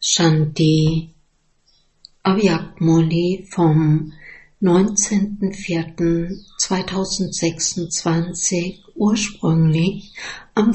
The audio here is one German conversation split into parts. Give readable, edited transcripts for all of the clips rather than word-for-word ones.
Shanti Avyakt-Murli vom 19.04.2026, ursprünglich am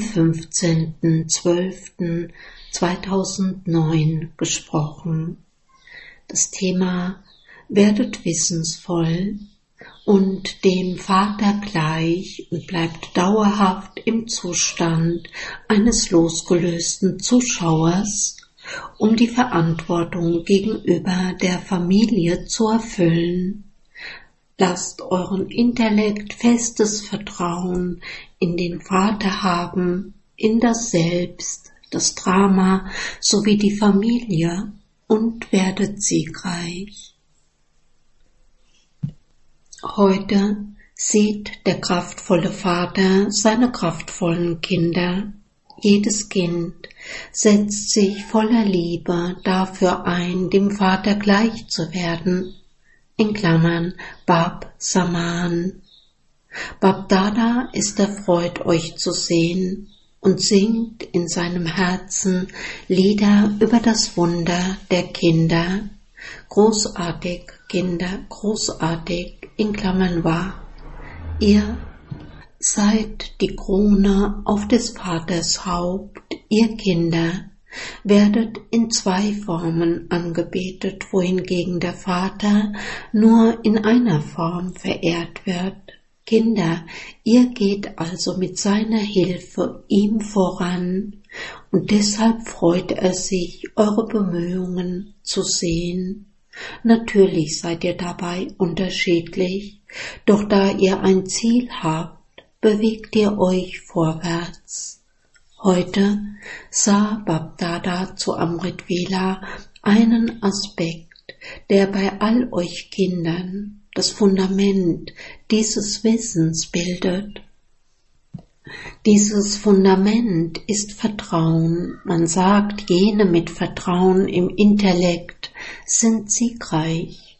15.12.2009 gesprochen. Das Thema: Werdet wissensvoll und dem Vater gleich und bleibt dauerhaft im Zustand eines losgelösten Zuschauers, um die Verantwortung gegenüber der Familie zu erfüllen. Lasst euren Intellekt festes Vertrauen in den Vater haben, in das Selbst, das Drama sowie die Familie und werdet siegreich. Heute sieht der kraftvolle Vater seine kraftvollen Kinder. Jedes Kind setzt sich voller Liebe dafür ein, dem Vater gleich zu werden. In Klammern Bab Saman. Bab Dada ist erfreut, euch zu sehen und singt in seinem Herzen Lieder über das Wunder der Kinder. Großartig, Kinder, großartig, in Klammern wahr. Ihr seid die Krone auf des Vaters Haupt, ihr Kinder, werdet in zwei Formen angebetet, wohingegen der Vater nur in einer Form verehrt wird. Kinder, ihr geht also mit seiner Hilfe ihm voran, und deshalb freut er sich, eure Bemühungen zu sehen. Natürlich seid ihr dabei unterschiedlich, doch da ihr ein Ziel habt, bewegt ihr euch vorwärts. Heute sah Bab Dada zu Amrit Vela einen Aspekt, der bei all euch Kindern das Fundament dieses Wissens bildet. Dieses Fundament ist Vertrauen. Man sagt, jene mit Vertrauen im Intellekt sind siegreich.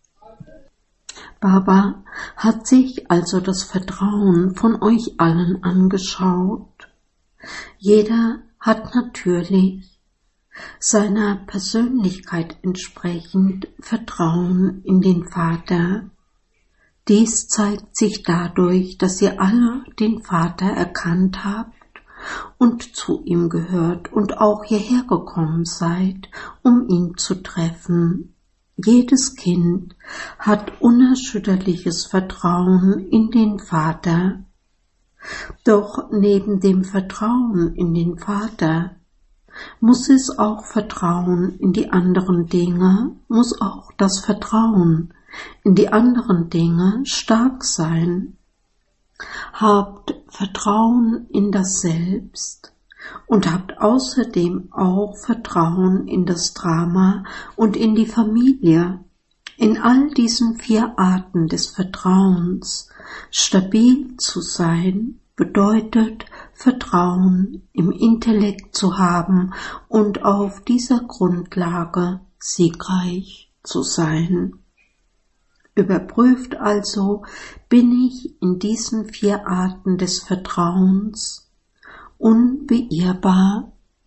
Baba hat sich also das Vertrauen von euch allen angeschaut. Jeder hat natürlich seiner Persönlichkeit entsprechend Vertrauen in den Vater. Dies zeigt sich dadurch, dass ihr alle den Vater erkannt habt und zu ihm gehört und auch hierher gekommen seid, um ihn zu treffen. Jedes Kind hat unerschütterliches Vertrauen in den Vater. Doch neben dem Vertrauen in den Vater muss es auch Vertrauen in die anderen Dinge, muss auch das Vertrauen in die anderen Dinge stark sein. Habt Vertrauen in das Selbst und habt außerdem auch Vertrauen in das Drama und in die Familie. In all diesen 4 Arten des Vertrauens stabil zu sein, bedeutet Vertrauen im Intellekt zu haben und auf dieser Grundlage siegreich zu sein. Überprüft also, bin ich in diesen 4 Arten des Vertrauens unbeirrbar?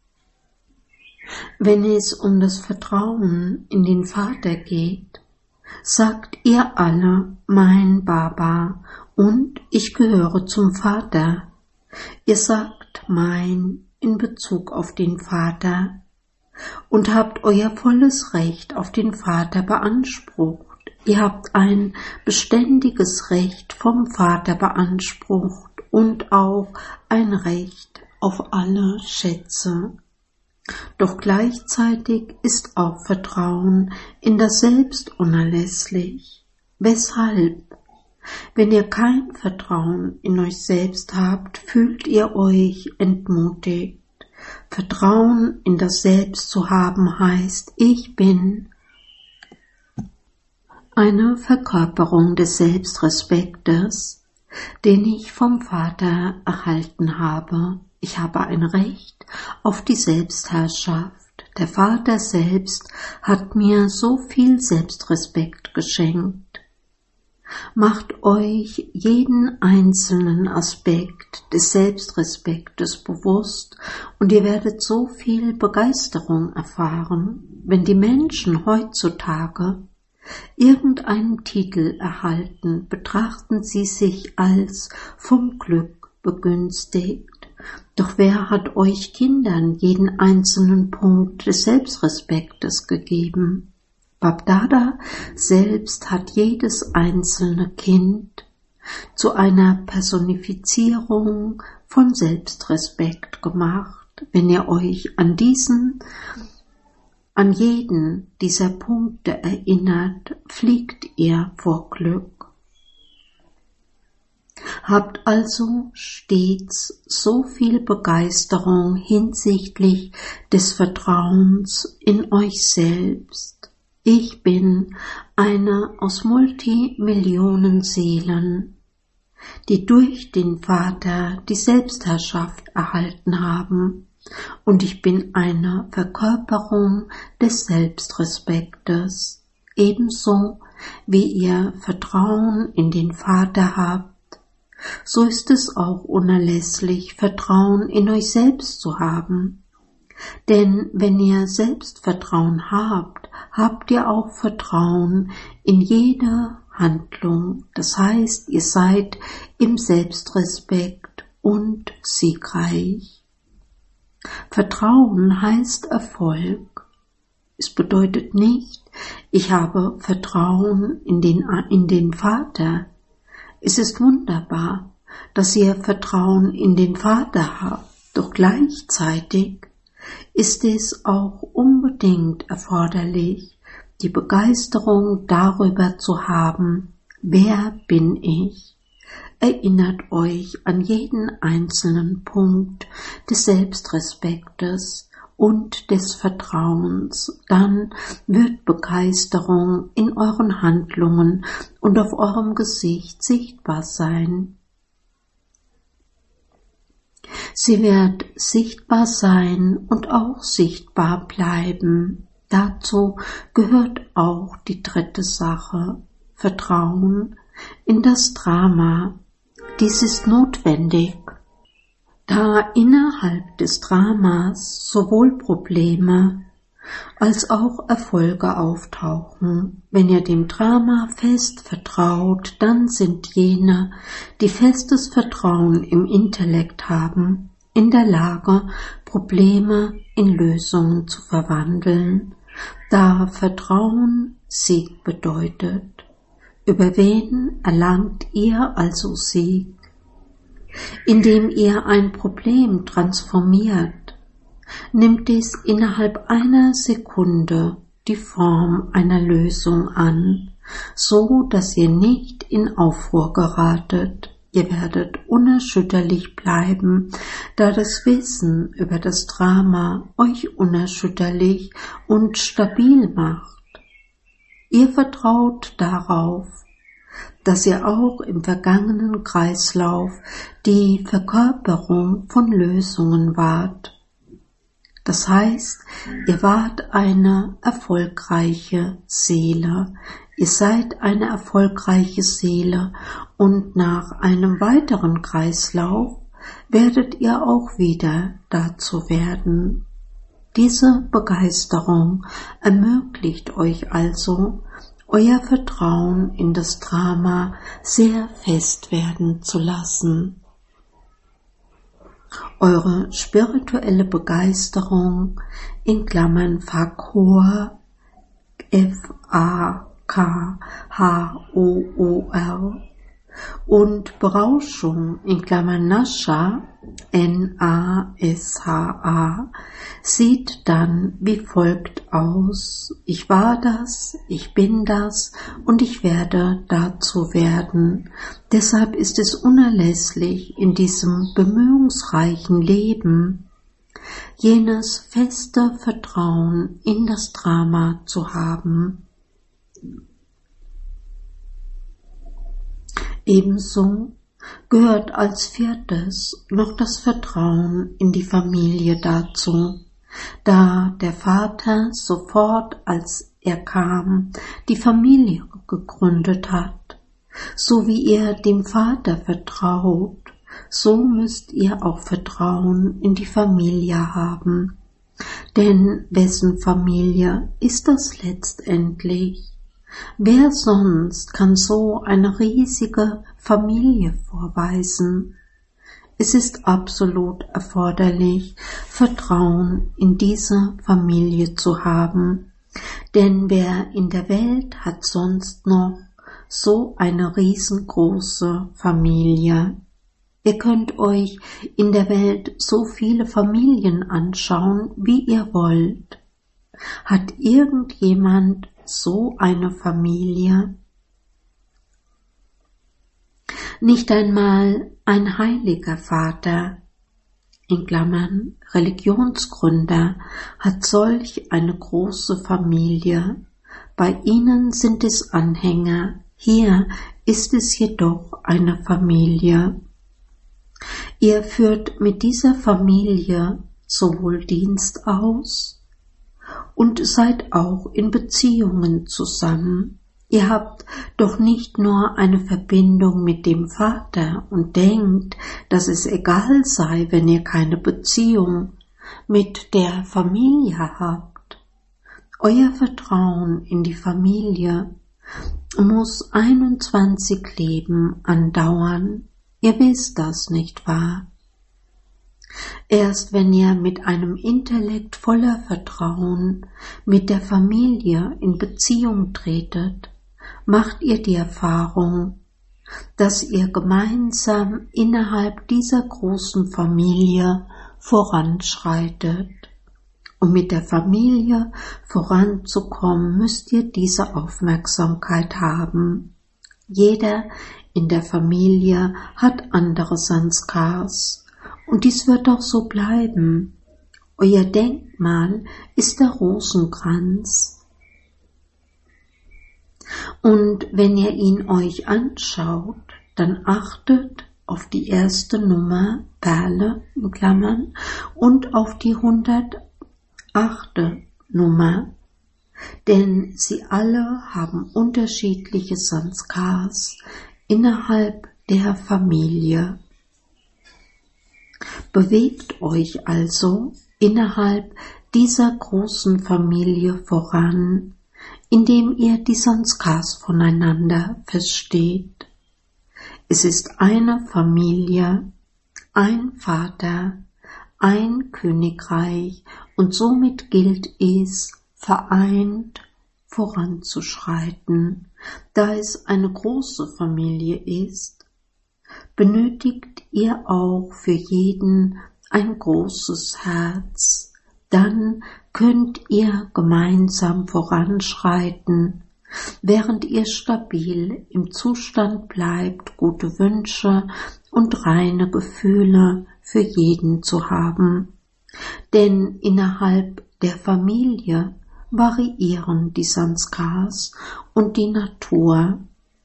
Wenn es um das Vertrauen in den Vater geht, sagt ihr alle, mein Baba, und ich gehöre zum Vater. Ihr sagt mein in Bezug auf den Vater und habt euer volles Recht auf den Vater beansprucht. Ihr habt ein beständiges Recht vom Vater beansprucht und auch ein Recht auf alle Schätze. Doch gleichzeitig ist auch Vertrauen in das Selbst unerlässlich. Weshalb? Wenn ihr kein Vertrauen in euch selbst habt, fühlt ihr euch entmutigt. Vertrauen in das Selbst zu haben heißt, ich bin eine Verkörperung des Selbstrespektes, den ich vom Vater erhalten habe. Ich habe ein Recht auf die Selbstherrschaft. Der Vater selbst hat mir so viel Selbstrespekt geschenkt. Macht euch jeden einzelnen Aspekt des Selbstrespektes bewusst und ihr werdet so viel Begeisterung erfahren, wenn die Menschen heutzutage irgendeinen Titel erhalten, betrachten sie sich als vom Glück begünstigt. Doch wer hat euch Kindern jeden einzelnen Punkt des Selbstrespektes gegeben? Babdada selbst hat jedes einzelne Kind zu einer Personifizierung von Selbstrespekt gemacht. Wenn ihr euch an jeden dieser Punkte erinnert, fliegt ihr vor Glück. Habt also stets so viel Begeisterung hinsichtlich des Vertrauens in euch selbst. Ich bin eine aus Multimillionen Seelen, die durch den Vater die Selbstherrschaft erhalten haben, und ich bin eine Verkörperung des Selbstrespektes, ebenso wie ihr Vertrauen in den Vater habt, so ist es auch unerlässlich, Vertrauen in euch selbst zu haben. Denn wenn ihr Selbstvertrauen habt, habt ihr auch Vertrauen in jede Handlung. Das heißt, ihr seid im Selbstrespekt und siegreich. Vertrauen heißt Erfolg. Es bedeutet nicht, ich habe Vertrauen in den Vater. Es ist wunderbar, dass ihr Vertrauen in den Vater habt, doch gleichzeitig ist es auch unbedingt erforderlich, die Begeisterung darüber zu haben, wer bin ich? Erinnert euch an jeden einzelnen Punkt des Selbstrespektes und des Vertrauens, dann wird Begeisterung in euren Handlungen und auf eurem Gesicht sichtbar sein. Sie wird sichtbar sein und auch sichtbar bleiben. Dazu gehört auch die dritte Sache, Vertrauen in das Drama. Dies ist notwendig, da innerhalb des Dramas sowohl Probleme als auch Erfolge auftauchen. Wenn ihr dem Drama fest vertraut, dann sind jene, die festes Vertrauen im Intellekt haben, in der Lage, Probleme in Lösungen zu verwandeln, da Vertrauen Sieg bedeutet. Über wen erlangt ihr also Sieg? Indem ihr ein Problem transformiert, nimmt es innerhalb einer Sekunde die Form einer Lösung an, so dass ihr nicht in Aufruhr geratet. Ihr werdet unerschütterlich bleiben, da das Wissen über das Drama euch unerschütterlich und stabil macht. Ihr vertraut darauf, dass ihr auch im vergangenen Kreislauf die Verkörperung von Lösungen wart. Das heißt, ihr wart eine erfolgreiche Seele. Ihr seid eine erfolgreiche Seele und nach einem weiteren Kreislauf werdet ihr auch wieder dazu werden. Diese Begeisterung ermöglicht euch also, euer Vertrauen in das Drama sehr fest werden zu lassen. Eure spirituelle Begeisterung in Klammern Fakor, F-A-K-H-O-O-R und Berauschung in Klammern Nasha, N-A-S-H-A, sieht dann wie folgt aus: Ich war das, ich bin das und ich werde dazu werden. Deshalb ist es unerlässlich, in diesem bemühungsreichen Leben jenes feste Vertrauen in das Drama zu haben. Ebenso gehört als viertes noch das Vertrauen in die Familie dazu, da der Vater sofort, als er kam, die Familie gegründet hat. So wie ihr dem Vater vertraut, so müsst ihr auch Vertrauen in die Familie haben. Denn wessen Familie ist das letztendlich? Wer sonst kann so eine riesige Familie vorweisen? Es ist absolut erforderlich, Vertrauen in diese Familie zu haben, denn wer in der Welt hat sonst noch so eine riesengroße Familie? Ihr könnt euch in der Welt so viele Familien anschauen, wie ihr wollt. Hat irgendjemand so eine Familie? Nicht einmal ein heiliger Vater, in Klammern Religionsgründer, hat solch eine große Familie. Bei ihnen sind es Anhänger, hier ist es jedoch eine Familie. Ihr führt mit dieser Familie sowohl Dienst aus und seid auch in Beziehungen zusammen. Ihr habt doch nicht nur eine Verbindung mit dem Vater und denkt, dass es egal sei, wenn ihr keine Beziehung mit der Familie habt. Euer Vertrauen in die Familie muss 21 Leben andauern. Ihr wisst das, nicht wahr? Erst wenn ihr mit einem Intellekt voller Vertrauen mit der Familie in Beziehung tretet, macht ihr die Erfahrung, dass ihr gemeinsam innerhalb dieser großen Familie voranschreitet. Um mit der Familie voranzukommen, müsst ihr diese Aufmerksamkeit haben. Jeder in der Familie hat andere Sanskars und dies wird auch so bleiben. Euer Denkmal ist der Rosenkranz. Und wenn ihr ihn euch anschaut, dann achtet auf die erste Nummer, Perle in Klammern, und auf die 108. Nummer, denn sie alle haben unterschiedliche Sanskars innerhalb der Familie. Bewegt euch also innerhalb dieser großen Familie voran, indem ihr die Sanskars voneinander versteht. Es ist eine Familie, ein Vater, ein Königreich und somit gilt es, vereint voranzuschreiten. Da es eine große Familie ist, benötigt ihr auch für jeden ein großes Herz. Dann könnt ihr gemeinsam voranschreiten, während ihr stabil im Zustand bleibt, gute Wünsche und reine Gefühle für jeden zu haben. Denn innerhalb der Familie variieren die Sanskars und die Natur.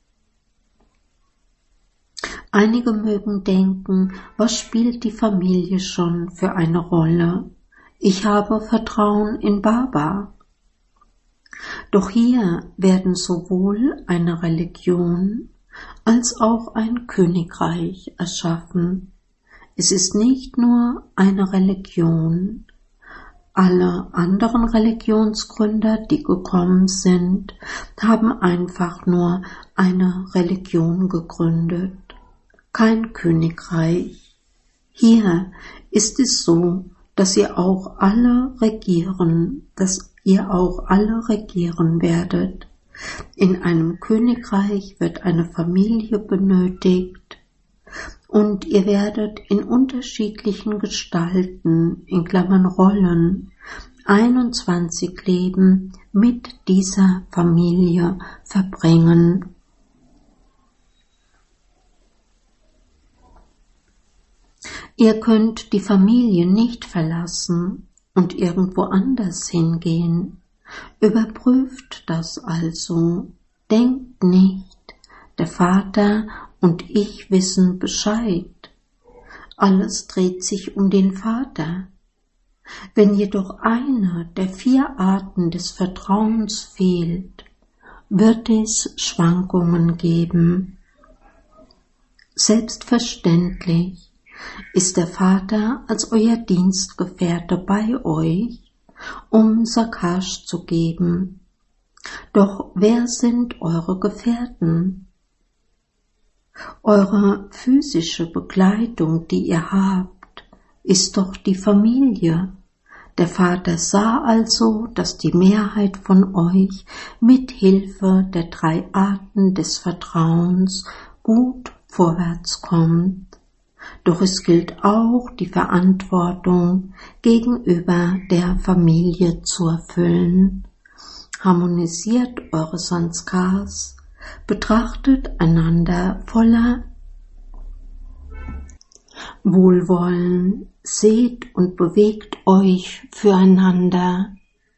Einige mögen denken, was spielt die Familie schon für eine Rolle? Ich habe Vertrauen in Baba. Doch hier werden sowohl eine Religion als auch ein Königreich erschaffen. Es ist nicht nur eine Religion. Alle anderen Religionsgründer, die gekommen sind, haben einfach nur eine Religion gegründet, kein Königreich. Hier ist es so, dass ihr auch alle regieren werdet. In einem Königreich wird eine Familie benötigt und ihr werdet in unterschiedlichen Gestalten, in Klammern Rollen, 21 Leben mit dieser Familie verbringen. Ihr könnt die Familie nicht verlassen und irgendwo anders hingehen. Überprüft das also. Denkt nicht, der Vater und ich wissen Bescheid. Alles dreht sich um den Vater. Wenn jedoch eine der 4 Arten des Vertrauens fehlt, wird es Schwankungen geben. Selbstverständlich ist der Vater als euer Dienstgefährte bei euch, um Sakash zu geben. Doch wer sind eure Gefährten? Eure physische Begleitung, die ihr habt, ist doch die Familie. Der Vater sah also, dass die Mehrheit von euch mit Hilfe der 3 Arten des Vertrauens gut vorwärts kommt. Doch es gilt auch, die Verantwortung gegenüber der Familie zu erfüllen. Harmonisiert eure Sanskars, betrachtet einander voller Wohlwollen, seht und bewegt euch füreinander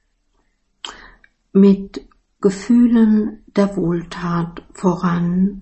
mit Gefühlen der Wohltat voran,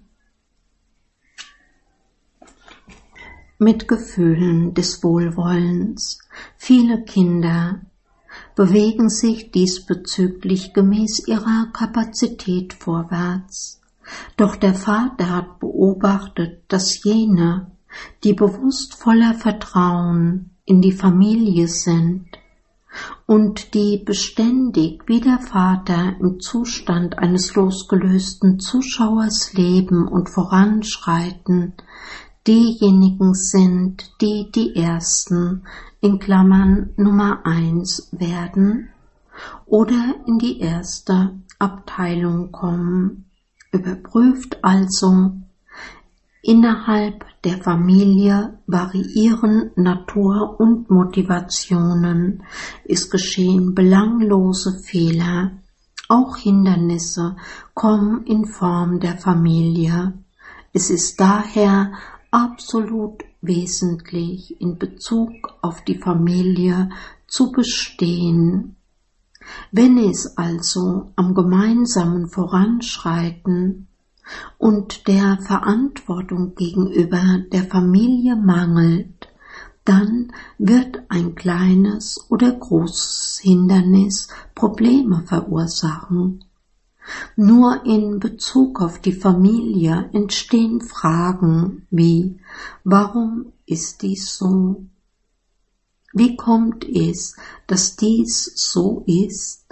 mit Gefühlen des Wohlwollens. Viele Kinder bewegen sich diesbezüglich gemäß ihrer Kapazität vorwärts. Doch der Vater hat beobachtet, dass jene, die bewusst voller Vertrauen in die Familie sind und die beständig wie der Vater im Zustand eines losgelösten Zuschauers leben und voranschreiten, diejenigen sind, die die Ersten in Klammern Nummer 1 werden oder in die erste Abteilung kommen. Überprüft also, innerhalb der Familie variieren Natur und Motivationen, es geschehen belanglose Fehler, auch Hindernisse kommen in Form der Familie. Es ist daher absolut wesentlich, in Bezug auf die Familie zu bestehen. Wenn es also am gemeinsamen Voranschreiten und der Verantwortung gegenüber der Familie mangelt, dann wird ein kleines oder großes Hindernis Probleme verursachen. Nur in Bezug auf die Familie entstehen Fragen wie: Warum ist dies so? Wie kommt es, dass dies so ist?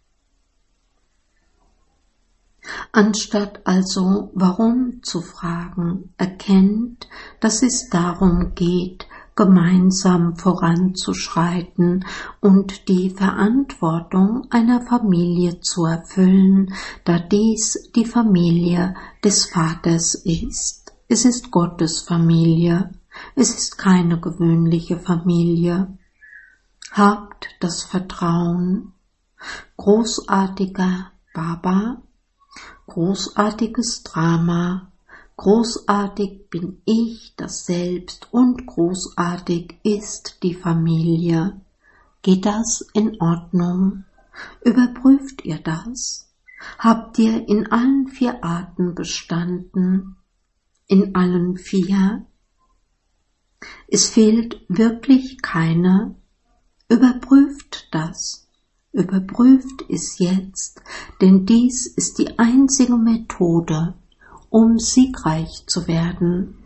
Anstatt also warum zu fragen, erkennt, dass es darum geht, gemeinsam voranzuschreiten und die Verantwortung einer Familie zu erfüllen, da dies die Familie des Vaters ist. Es ist Gottes Familie, es ist keine gewöhnliche Familie. Habt das Vertrauen. Großartiger Baba, großartiges Drama, großartig bin ich das Selbst und großartig ist die Familie. Geht das in Ordnung? Überprüft ihr das? Habt ihr in allen 4 Arten bestanden? In allen 4? Es fehlt wirklich keine? Überprüft das. Überprüft es jetzt, denn dies ist die einzige Methode, um siegreich zu werden.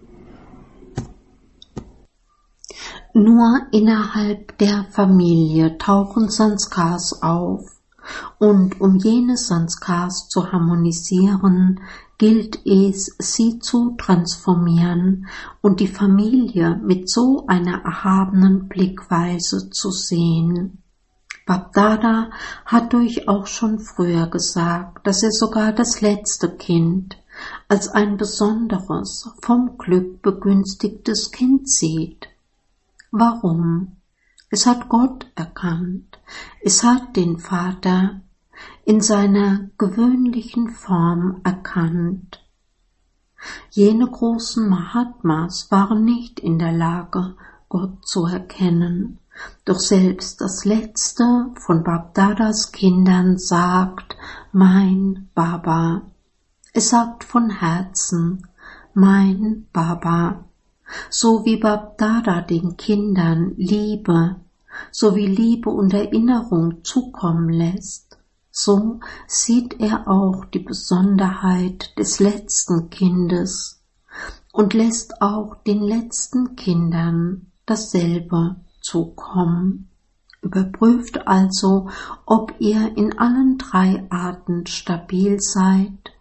Nur innerhalb der Familie tauchen Sanskars auf, und um jene Sanskars zu harmonisieren, gilt es, sie zu transformieren und die Familie mit so einer erhabenen Blickweise zu sehen. Bapdada hat euch auch schon früher gesagt, dass er sogar das letzte Kind als ein besonderes, vom Glück begünstigtes Kind sieht. Warum? Es hat Gott erkannt, es hat den Vater in seiner gewöhnlichen Form erkannt. Jene großen Mahatmas waren nicht in der Lage, Gott zu erkennen. Doch selbst das letzte von Bapdadas Kindern sagt, mein Baba. Es sagt von Herzen, mein Baba. So wie Bapdada den Kindern Liebe, so wie Liebe und Erinnerung zukommen lässt, so sieht er auch die Besonderheit des letzten Kindes. und lässt auch den letzten Kindern dasselbe zukommen. Überprüft also, ob ihr in allen 3 Arten stabil seid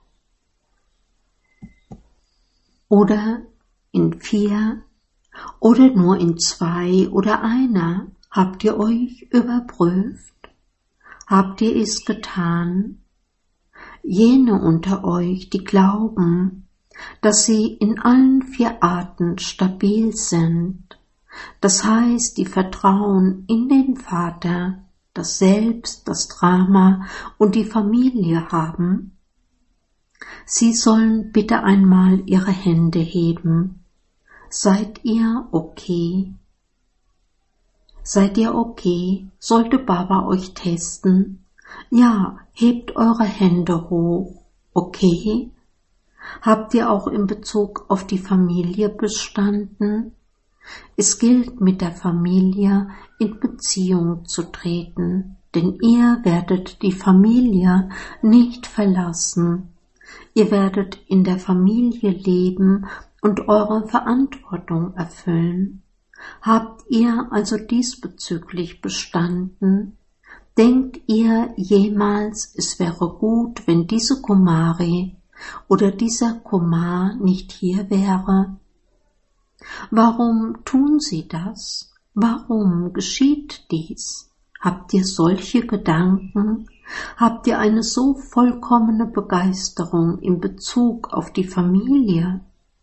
oder in 4 oder nur in 2 oder einer. Habt ihr euch überprüft? Habt ihr es getan? Jene unter euch, die glauben, dass sie in allen 4 Arten stabil sind, das heißt, die vertrauen in den Vater, das Selbst, das Drama und die Familie haben, sie sollen bitte einmal ihre Hände heben. Seid ihr okay? Seid ihr okay? Sollte Baba euch testen? Ja, hebt eure Hände hoch. Okay? Habt ihr auch in Bezug auf die Familie bestanden? Es gilt, mit der Familie in Beziehung zu treten, denn ihr werdet die Familie nicht verlassen. Ihr werdet in der Familie leben und eure Verantwortung erfüllen. Habt ihr also diesbezüglich bestanden? Denkt ihr jemals, es wäre gut, wenn diese Kumari oder dieser Kumar nicht hier wäre? Warum tun sie das? Warum geschieht dies? Habt ihr solche Gedanken? Habt ihr eine so vollkommene Begeisterung in Bezug auf die Familie?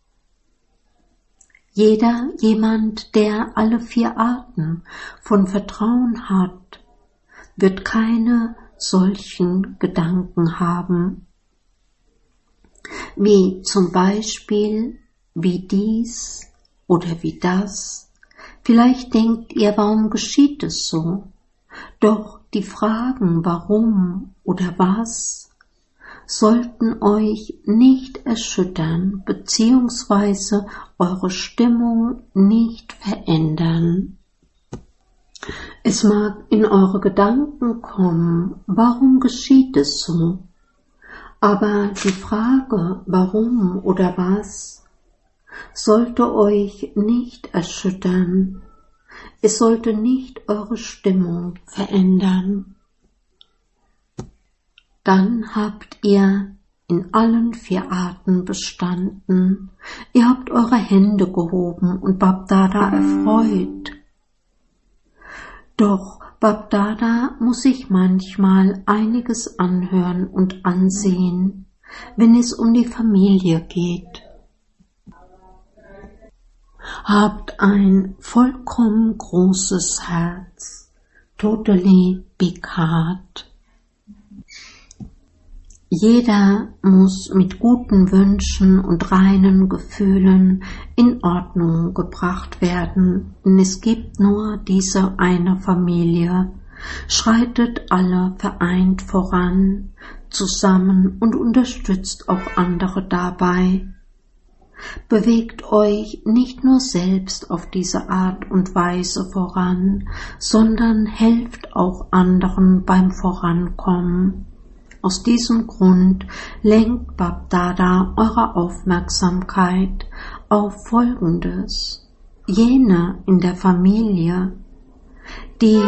Jemand, der alle 4 Arten von Vertrauen hat, wird keine solchen Gedanken haben, wie zum Beispiel, wie dies oder wie das. Vielleicht denkt ihr, warum geschieht es so? Doch die Fragen warum oder was sollten euch nicht erschüttern beziehungsweise eure Stimmung nicht verändern. Es mag in eure Gedanken kommen, warum geschieht es so? Aber die Frage warum oder was sollte euch nicht erschüttern. Es sollte nicht eure Stimmung verändern. Dann habt ihr in allen 4 Arten bestanden. Ihr habt eure Hände gehoben und Babdada erfreut. Doch Babdada muss sich manchmal einiges anhören und ansehen, wenn es um die Familie geht. Habt ein vollkommen großes Herz, totally big heart. Jeder muss mit guten Wünschen und reinen Gefühlen in Ordnung gebracht werden, denn es gibt nur diese eine Familie. Schreitet alle vereint voran, zusammen und unterstützt auch andere dabei. Bewegt euch nicht nur selbst auf diese Art und Weise voran, sondern helft auch anderen beim Vorankommen. Aus diesem Grund lenkt Babdada eure Aufmerksamkeit auf Folgendes. Jene in der Familie, die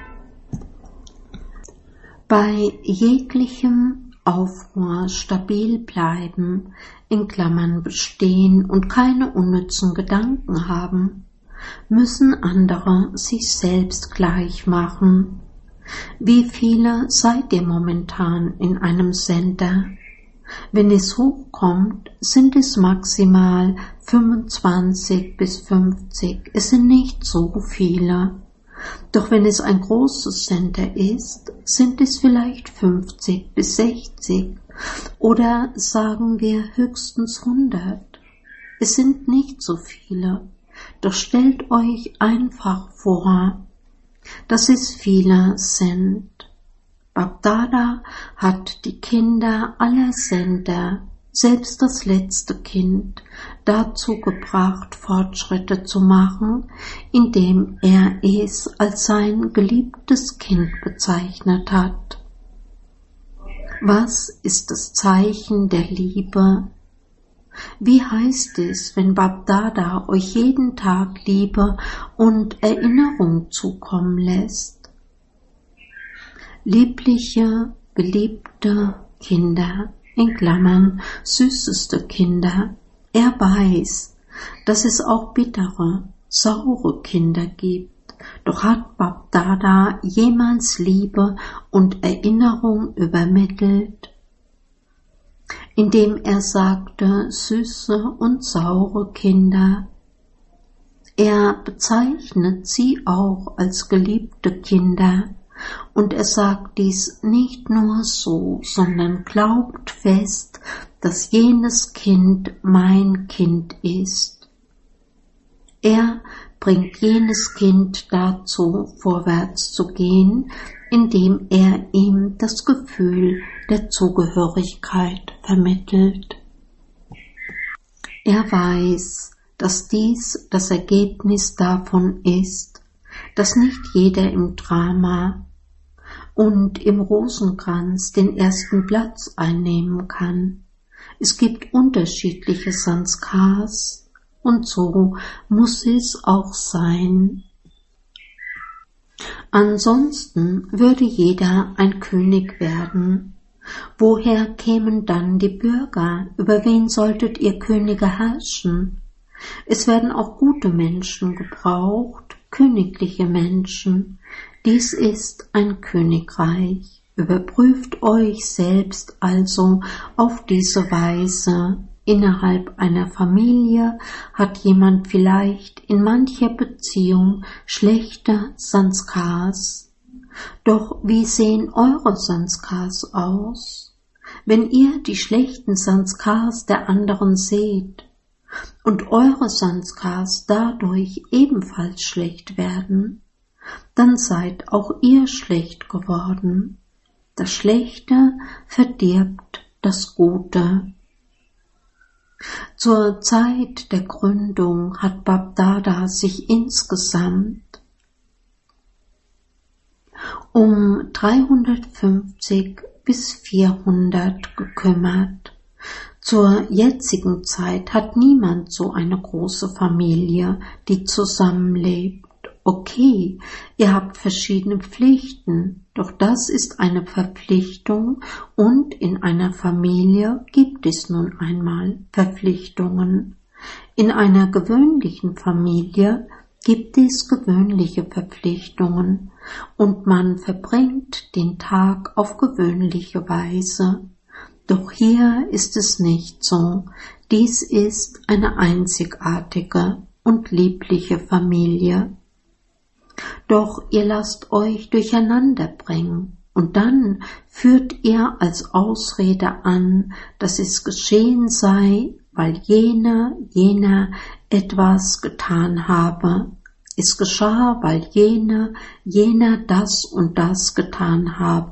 bei jeglichem Aufruhr stabil bleiben, in Klammern bestehen und keine unnützen Gedanken haben, müssen andere sich selbst gleich machen. Wie viele seid ihr momentan in einem Center? Wenn es hochkommt, sind es maximal 25 bis 50. Es sind nicht so viele. Doch wenn es ein großes Center ist, sind es vielleicht 50 bis 60 oder sagen wir höchstens 100. Es sind nicht so viele. Doch stellt euch einfach vor, dass es viele sind. Babdada hat die Kinder aller Sender, selbst das letzte Kind, dazu gebracht, Fortschritte zu machen, indem er es als sein geliebtes Kind bezeichnet hat. Was ist das Zeichen der Liebe? Wie heißt es, wenn Bap-Dada euch jeden Tag Liebe und Erinnerung zukommen lässt? Liebliche, geliebte Kinder, in Klammern süßeste Kinder. Er weiß, dass es auch bittere, saure Kinder gibt. Doch hat Bap-Dada jemals Liebe und Erinnerung übermittelt, indem er sagte, süße und saure Kinder? Er bezeichnet sie auch als geliebte Kinder, und er sagt dies nicht nur so, sondern glaubt fest, dass jenes Kind mein Kind ist. Er bringt jenes Kind dazu, vorwärts zu gehen, indem er ihm das Gefühl der Zugehörigkeit vermittelt. Er weiß, dass dies das Ergebnis davon ist, dass nicht jeder im Drama und im Rosenkranz den ersten Platz einnehmen kann. Es gibt unterschiedliche Sanskars und so muss es auch sein. Ansonsten würde jeder ein König werden. Woher kämen dann die Bürger? Über wen solltet ihr Könige herrschen? Es werden auch gute Menschen gebraucht, königliche Menschen. Dies ist ein Königreich. Überprüft euch selbst also auf diese Weise. Innerhalb einer Familie hat jemand vielleicht in mancher Beziehung schlechte Sanskars. Doch wie sehen eure Sanskars aus? Wenn ihr die schlechten Sanskars der anderen seht und eure Sanskars dadurch ebenfalls schlecht werden, dann seid auch ihr schlecht geworden. Das Schlechte verdirbt das Gute. Zur Zeit der Gründung hat Bap-Dada sich insgesamt um 350 bis 400 gekümmert. Zur jetzigen Zeit hat niemand so eine große Familie, die zusammenlebt. Okay, ihr habt verschiedene Pflichten, doch das ist eine Verpflichtung und in einer Familie gibt es nun einmal Verpflichtungen. In einer gewöhnlichen Familie gibt es gewöhnliche Verpflichtungen und man verbringt den Tag auf gewöhnliche Weise. Doch hier ist es nicht so. Dies ist eine einzigartige und liebliche Familie. Doch ihr lasst euch durcheinander bringen und dann führt ihr als Ausrede an, dass es geschehen sei, weil jener etwas getan habe. Es geschah, weil jener das und das getan habe. ...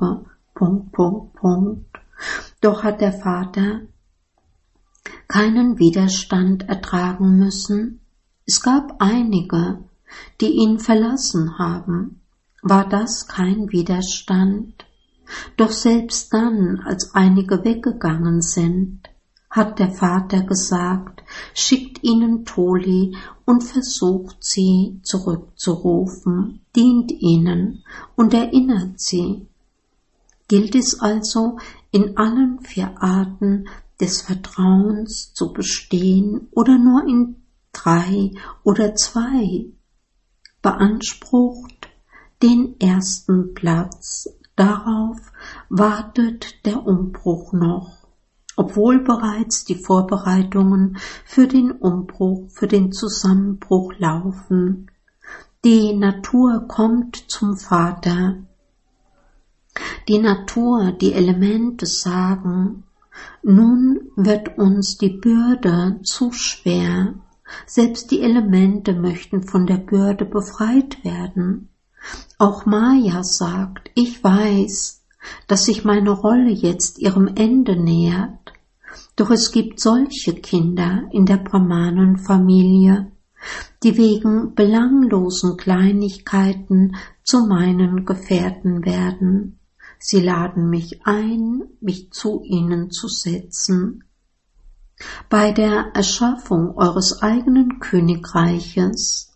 Doch hat der Vater keinen Widerstand ertragen müssen. Es gab einige, die ihn verlassen haben. War das kein Widerstand? Doch selbst dann, als einige weggegangen sind, hat der Vater gesagt, schickt ihnen Tholi und versucht sie zurückzurufen, dient ihnen und erinnert sie. Gilt es also, in allen 4 Arten des Vertrauens zu bestehen oder nur in 3 oder 2? Beansprucht den ersten Platz. Darauf wartet der Umbruch noch, obwohl bereits die Vorbereitungen für den Umbruch, für den Zusammenbruch laufen. Die Natur kommt zum Vater. Die Natur, die Elemente sagen, nun wird uns die Bürde zu schwer. Selbst die Elemente möchten von der Bürde befreit werden. Auch Maya sagt, ich weiß, dass sich meine Rolle jetzt ihrem Ende nähert. Doch es gibt solche Kinder in der Brahmanenfamilie, die wegen belanglosen Kleinigkeiten zu meinen Gefährten werden. Sie laden mich ein, mich zu ihnen zu setzen. Bei der Erschaffung eures eigenen Königreiches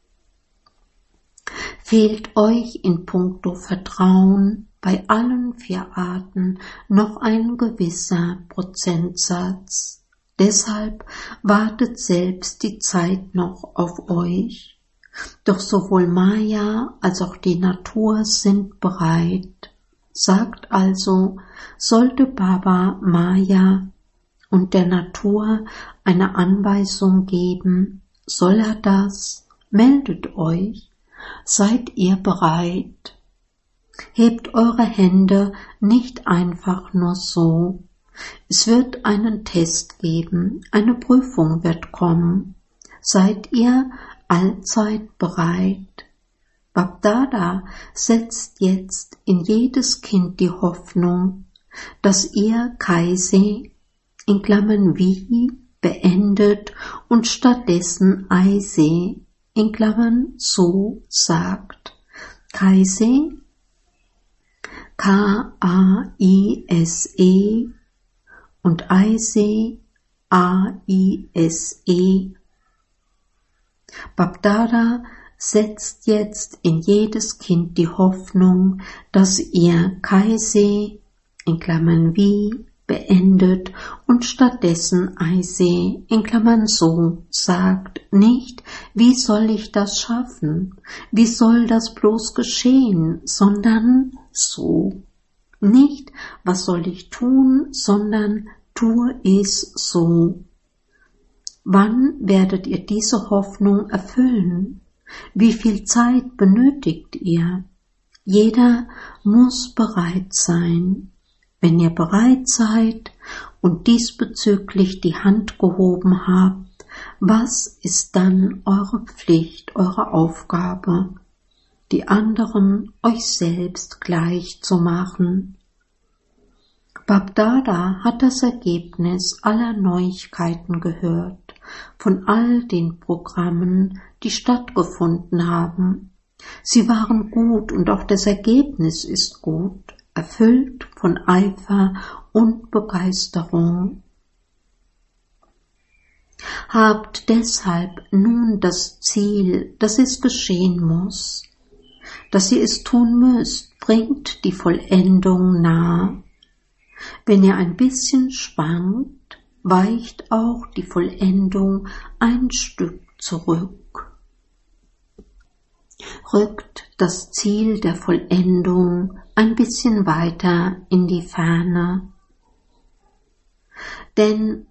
fehlt euch in puncto Vertrauen bei allen 4 Arten noch ein gewisser Prozentsatz. Deshalb wartet selbst die Zeit noch auf euch. Doch sowohl Maya als auch die Natur sind bereit. Sagt also, sollte Baba Maya und der Natur eine Anweisung geben, soll er das? Meldet euch. Seid ihr bereit? Hebt eure Hände nicht einfach nur so. Es wird einen Test geben, eine Prüfung wird kommen. Seid ihr allzeit bereit? Babdada setzt jetzt in jedes Kind die Hoffnung, dass ihr Kaise in Klammern wie beendet und stattdessen Aise in Klammern so sagt. Kaise, K-A-I-S-E und Aise, A-I-S-E. Babdada setzt jetzt in jedes Kind die Hoffnung, dass ihr Kaise in Klammern wie beendet und stattdessen Aise in Klammern so sagt. Nicht, wie soll ich das schaffen? Wie soll das bloß geschehen? Sondern so. Nicht, was soll ich tun, sondern tue es so. Wann werdet ihr diese Hoffnung erfüllen? Wie viel Zeit benötigt ihr? Jeder muss bereit sein. Wenn ihr bereit seid und diesbezüglich die Hand gehoben habt, was ist dann eure Pflicht, eure Aufgabe? Die anderen euch selbst gleich zu machen. Babdada hat das Ergebnis aller Neuigkeiten gehört, von all den Programmen, die stattgefunden haben. Sie waren gut und auch das Ergebnis ist gut, erfüllt von Eifer und Begeisterung. Habt deshalb nun das Ziel, dass es geschehen muss, dass ihr es tun müsst, bringt die Vollendung nahe. Wenn ihr ein bisschen schwankt, weicht auch die Vollendung ein Stück zurück. Rückt das Ziel der Vollendung ein bisschen weiter in die Ferne. Denn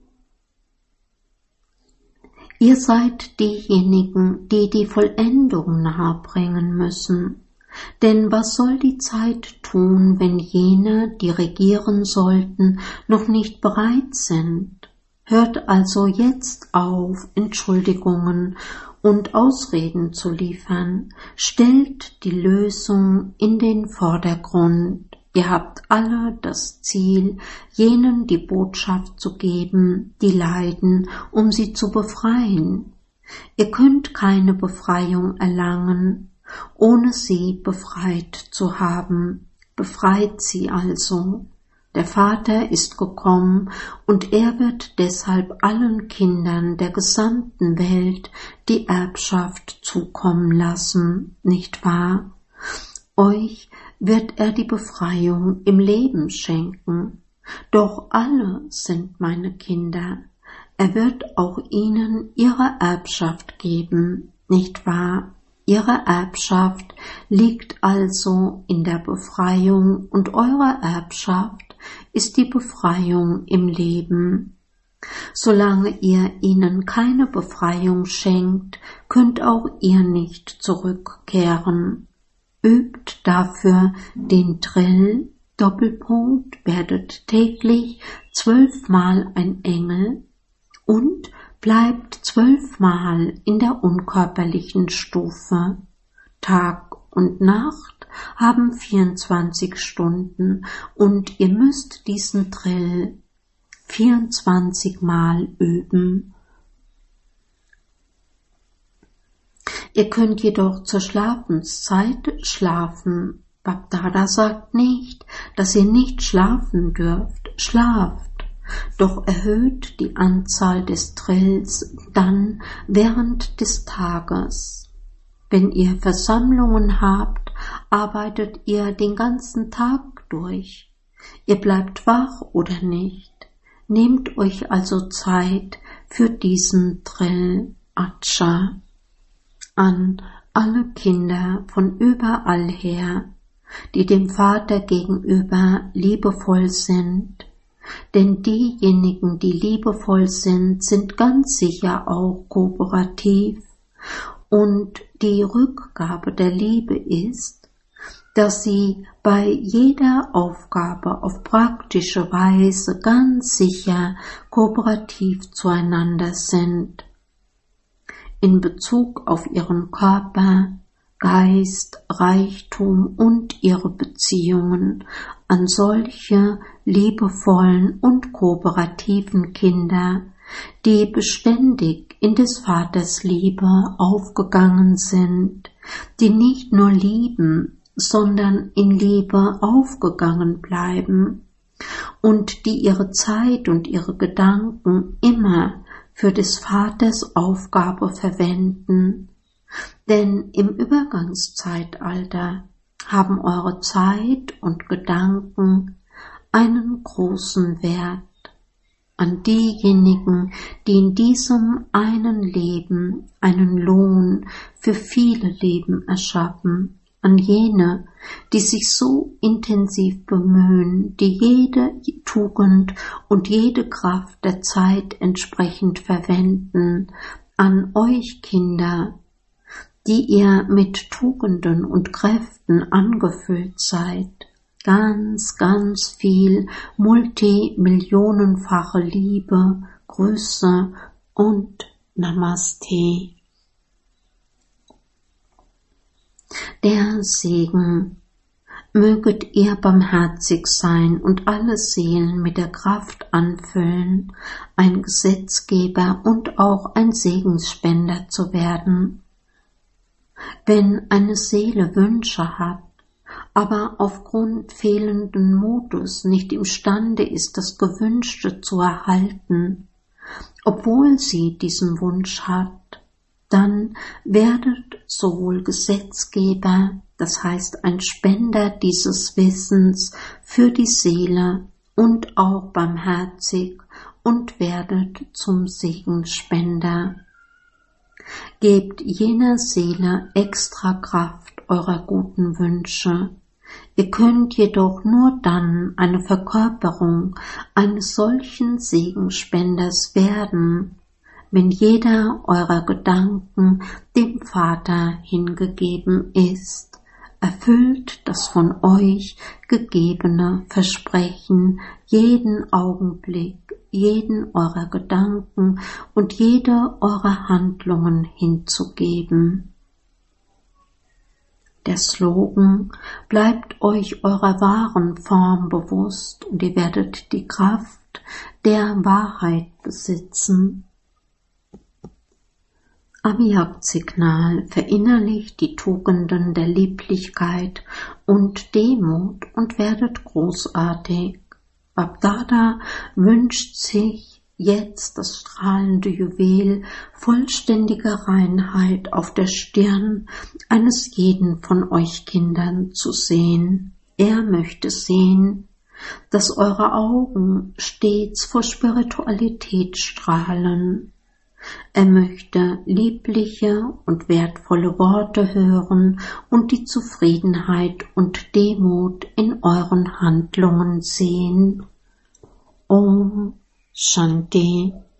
ihr seid diejenigen, die die Vollendung nahebringen müssen. Denn was soll die Zeit tun, wenn jene, die regieren sollten, noch nicht bereit sind? Hört also jetzt auf, Entschuldigungen und Ausreden zu liefern. Stellt die Lösung in den Vordergrund. Ihr habt alle das Ziel, jenen die Botschaft zu geben, die leiden, um sie zu befreien. Ihr könnt keine Befreiung erlangen, ohne sie befreit zu haben. Befreit sie also. Der Vater ist gekommen und er wird deshalb allen Kindern der gesamten Welt die Erbschaft zukommen lassen, nicht wahr? Euch wird er die Befreiung im Leben schenken. Doch alle sind meine Kinder. Er wird auch ihnen ihre Erbschaft geben, nicht wahr? Ihre Erbschaft liegt also in der Befreiung und eure Erbschaft ist die Befreiung im Leben. Solange ihr ihnen keine Befreiung schenkt, könnt auch ihr nicht zurückkehren. Übt dafür den Drill, Doppelpunkt, werdet täglich 12-mal ein Engel und bleibt 12-mal in der unkörperlichen Stufe. Tag und Nacht haben 24 Stunden und ihr müsst diesen Drill 24-mal üben. Ihr könnt jedoch zur Schlafenszeit schlafen. Babdada sagt nicht, dass ihr nicht schlafen dürft. Schlaft. doch erhöht die Anzahl des Trills dann während des Tages. Wenn ihr Versammlungen habt, arbeitet ihr den ganzen Tag durch. Ihr bleibt wach oder nicht. Nehmt euch also Zeit für diesen Trill Acha. An alle Kinder von überall her, die dem Vater gegenüber liebevoll sind, denn diejenigen, die liebevoll sind ganz sicher auch kooperativ, und die Rückgabe der Liebe ist, dass sie bei jeder Aufgabe auf praktische Weise ganz sicher kooperativ zueinander sind. In Bezug auf ihren Körper, Geist, Reichtum und ihre Beziehungen an solche liebevollen und kooperativen Kinder, die beständig in des Vaters Liebe aufgegangen sind, die nicht nur lieben, sondern in Liebe aufgegangen bleiben und die ihre Zeit und ihre Gedanken immer für des Vaters Aufgabe verwenden. Denn im Übergangszeitalter haben eure Zeit und Gedanken einen großen Wert. An diejenigen, die in diesem einen Leben einen Lohn für viele Leben erschaffen, an jene, die sich so intensiv bemühen, die jede Tugend und jede Kraft der Zeit entsprechend verwenden, an euch Kinder, die ihr mit Tugenden und Kräften angefüllt seid, ganz viel multimillionenfache Liebe, Grüße und Namaste. Der Segen. Möget ihr barmherzig sein und alle Seelen mit der Kraft anfüllen, ein Gesetzgeber und auch ein Segensspender zu werden. Wenn eine Seele Wünsche hat, aber aufgrund fehlenden Mutes nicht imstande ist, das Gewünschte zu erhalten, obwohl sie diesen Wunsch hat, dann werdet sowohl Gesetzgeber, das heißt ein Spender dieses Wissens für die Seele, und auch barmherzig und werdet zum Segensspender. Gebt jener Seele extra Kraft eurer guten Wünsche. Ihr könnt jedoch nur dann eine Verkörperung eines solchen Segenspenders werden, wenn jeder eurer Gedanken dem Vater hingegeben ist. Erfüllt das von euch gegebene Versprechen jeden Augenblick, jeden eurer Gedanken und jede eurer Handlungen hinzugeben. Der Slogan: Bleibt euch eurer wahren Form bewusst und ihr werdet die Kraft der Wahrheit besitzen. Abjagdsignal: Verinnerlicht die Tugenden der Lieblichkeit und Demut und werdet großartig. Babdada wünscht sich jetzt das strahlende Juwel vollständiger Reinheit auf der Stirn eines jeden von euch Kindern zu sehen. Er möchte sehen, dass eure Augen stets vor Spiritualität strahlen. Er möchte liebliche und wertvolle Worte hören und die Zufriedenheit und Demut in euren Handlungen sehen. Om Shanti.